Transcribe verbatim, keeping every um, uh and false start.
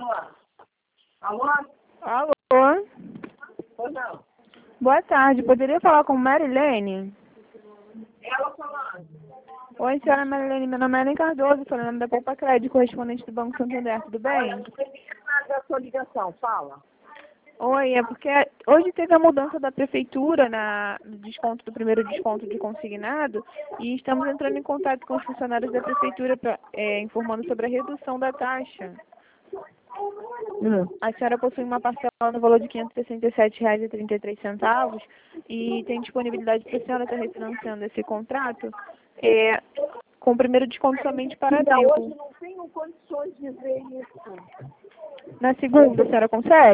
Alô? Alô? Ou não? Boa tarde. Poderia falar com Marilene? Ela falando. Oi, senhora Marilene. Meu nome é Ellen Cardoso, falando da Poupa Crédito, correspondente do Banco Santander. Tudo bem? Olha, não entendi nada da sua ligação. Fala. Oi, é porque hoje teve a mudança da prefeitura na, no desconto do primeiro desconto de consignado e estamos entrando em contato com os funcionários da prefeitura pra, é, informando sobre a redução da taxa. Hum. A senhora possui uma parcela no valor de quinhentos e sessenta e sete reais e trinta e três centavos e tem disponibilidade para a senhora estar refinanciando esse contrato é, com o primeiro desconto somente para Ainda abril. hoje não tenho condições de ver isso. Na segunda, a senhora consegue?